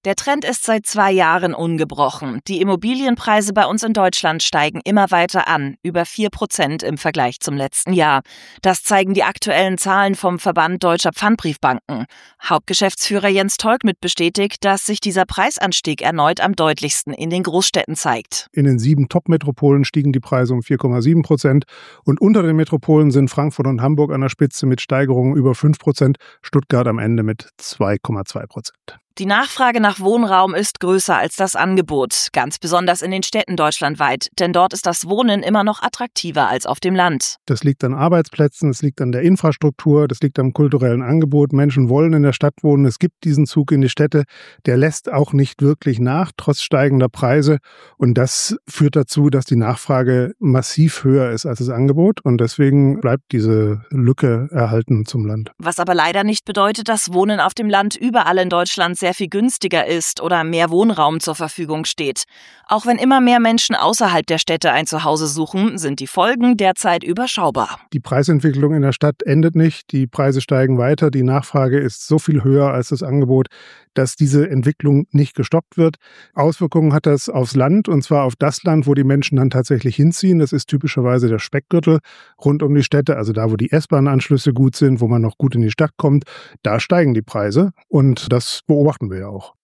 Der Trend ist seit 2 Jahren ungebrochen. Die Immobilienpreise bei uns in Deutschland steigen immer weiter an, über 4% im Vergleich zum letzten Jahr. Das zeigen die aktuellen Zahlen vom Verband Deutscher Pfandbriefbanken. Hauptgeschäftsführer Jens Tolkmit bestätigt, dass sich dieser Preisanstieg erneut am deutlichsten in den Großstädten zeigt. In den 7 Top-Metropolen stiegen die Preise um 4,7% und unter den Metropolen sind Frankfurt und Hamburg an der Spitze mit Steigerungen über 5%, Stuttgart am Ende mit 2,2%. Die Nachfrage nach Wohnraum ist größer als das Angebot, ganz besonders in den Städten deutschlandweit, denn dort ist das Wohnen immer noch attraktiver als auf dem Land. Das liegt an Arbeitsplätzen, es liegt an der Infrastruktur, das liegt am kulturellen Angebot. Menschen wollen in der Stadt wohnen, es gibt diesen Zug in die Städte, der lässt auch nicht wirklich nach, trotz steigender Preise. Und das führt dazu, dass die Nachfrage massiv höher ist als das Angebot und deswegen bleibt diese Lücke erhalten zum Land. Was aber leider nicht bedeutet, dass Wohnen auf dem Land überall in Deutschland sehr viel günstiger ist oder mehr Wohnraum zur Verfügung steht. Auch wenn immer mehr Menschen außerhalb der Städte ein Zuhause suchen, sind die Folgen derzeit überschaubar. Die Preisentwicklung in der Stadt endet nicht, die Preise steigen weiter, die Nachfrage ist so viel höher als das Angebot, dass diese Entwicklung nicht gestoppt wird. Auswirkungen hat das aufs Land, und zwar auf das Land, wo die Menschen dann tatsächlich hinziehen. Das ist typischerweise der Speckgürtel rund um die Städte, also da, wo die S-Bahn-Anschlüsse gut sind, wo man noch gut in die Stadt kommt. Da steigen die Preise und das beobachten wir ja auch.